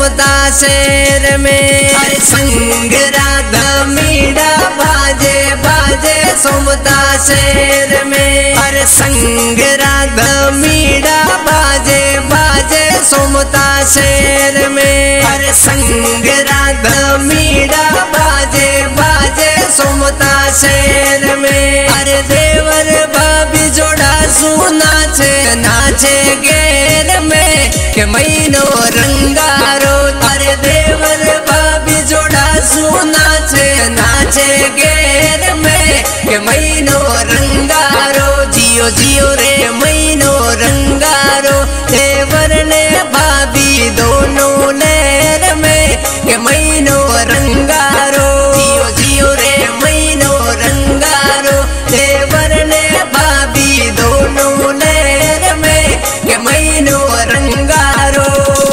सोमता शहर में। अरे संग राधा मीड़ा बाजे बाजे सोमता शहर में। अरे संग राधा मीड़ा बाजे बाजे सोमता शहर में। अरे संग राधा मीड़ा बाजे बाजे सोमता शहर में। अरे देवर भाभी जोड़ा नाचे नाचे गेर में के महीनो रंगारो। अरे देवर भाभी जोड़ा नाचे नाचे गेर में के महीनो रंगारो। जियो जियो रे महीनो रंगारो। देवर ने भाभी दोनों लहर में के महीनो रंगारो। जियो जियो रे महीनो रंगारो। देवर ने भाभी दोनों लहर में के महीनो रंगारो।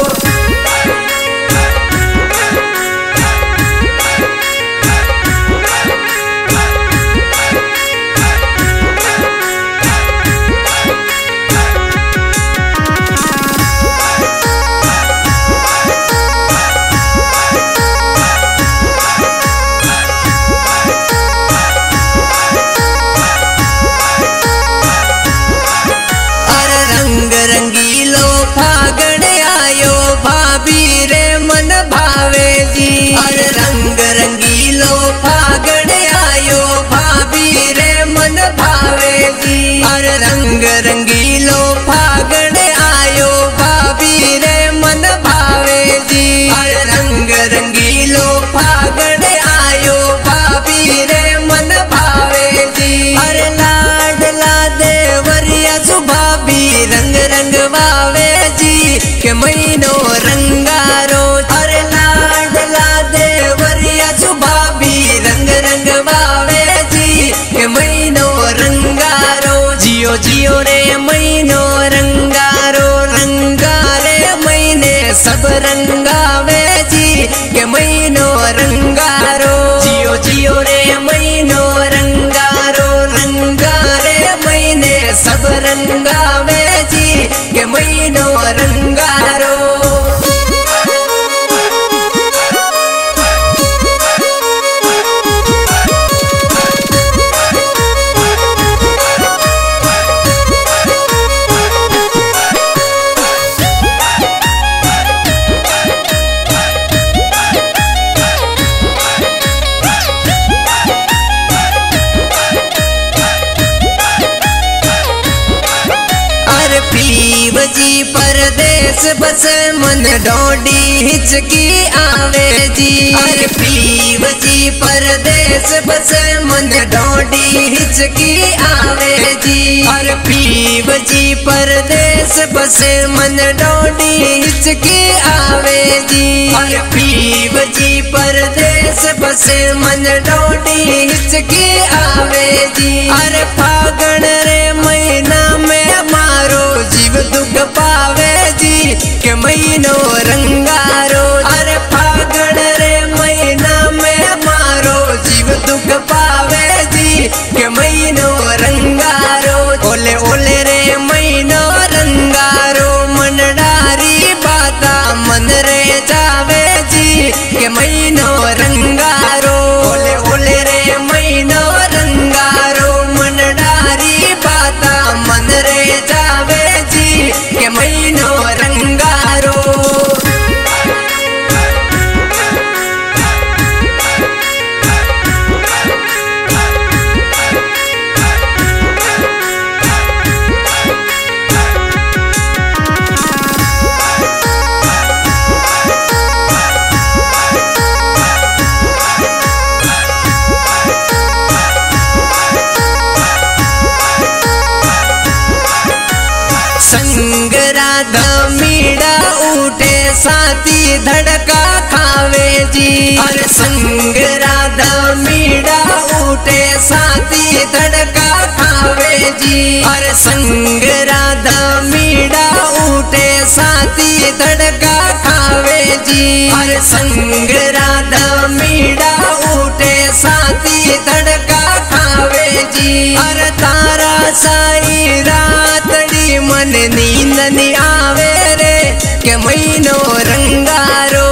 रंगीलो फागण आयो भाभी रे मन भावे जी। अरे रंग रंगीलो फागण आयो भाभी रे मन भावे जी। अरे रंग रंगीलो फागण आयो भाभी रे मन भावे जी। अरे रंग रंगीलो फागण आयो भाभी रे मन भावे जी। अरे लाडला देवरिया सुभाभी रंग रंग वावे जी के महीनो रंगारो। अरे लाडला देवरिया सुभाभी रंग रंग वावे जी के महीनो रंगारो। जियो जियो रे महीनो रंगारो। रंगारे महीने सब रंगावे जी के महीनो रंगारो। जियो जियो रे महीनो रंगारो। रंगारे महीने सब रंगावे जी के महीनो रंगारो। पीव जी परदेश बस मन डोडी हिचकी आवे जी। अरे पीव जी परदेश बस मन डोडी हिचकी आवे जी। अरे पीव जी परदेश बस मन डोडी हिचकी आवे जी। अरे पीव जी परदेश बस मन डोडी हिचकी आवे जी। अरे फागण रे महीना में मारो जीव दुख पावे जी के महीनो रंगारो। अरे फागण रे महीना में मारो जीव दुख पावे जी के महीनो रंगारो। ओले ओले रे महीनो रंगारो। मन डारी बाता मन रे जावे जी के महीनो रंगारो। ओले ओले रे महीनो रंगारो। मन डारी बाता मन रे जावे जी के महीनो रंगारो। संग राधा मीड़ा उठे साथी धड़का खावे जी। अरे संग राधा मीड़ा उठे साथी धड़का खावे जी। अरे संग राधा मीड़ा उठे साथी धड़का खावे जी। अरे संग राधा मीड़ा उठे साथी धड़का खावे जी। अरे तारा साई रातड़ी मन नींद नहीं आवे रे के महीनो रंगारो।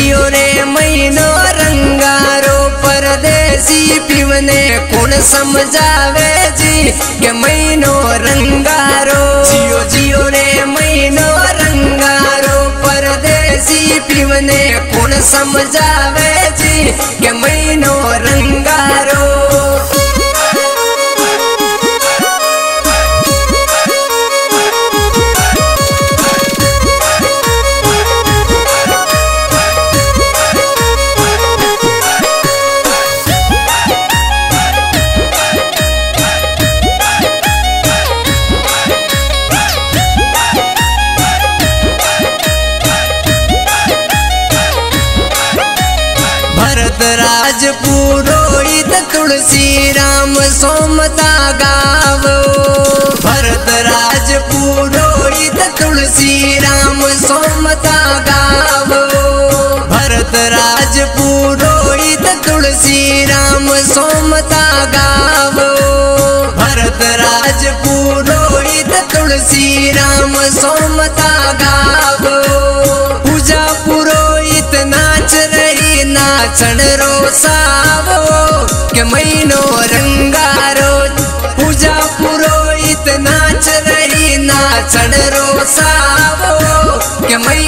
जियो रे महीनो रंगारो परदेसी पीवने कौन समझावे जी के महीनो रंगारो जियो जियो रे महीनो रंगारो परदेसी पीवने कौन समझावे जी के महीनो रंगारो। राज पुरोहित तुलसी राम सोमता गावो भरत राज पुरोहित तुलसी राम सोमता गावो भरत राज पुरोहित तुलसी राम सोमता गावो भरत राज पुरोहित तुलसी राम सोमता गावो पूजा पुरोहित नाच रही नाचन रोसावो के महीनो रंगारो पूजा पुरोहित नाच रही नाचन रोसावो के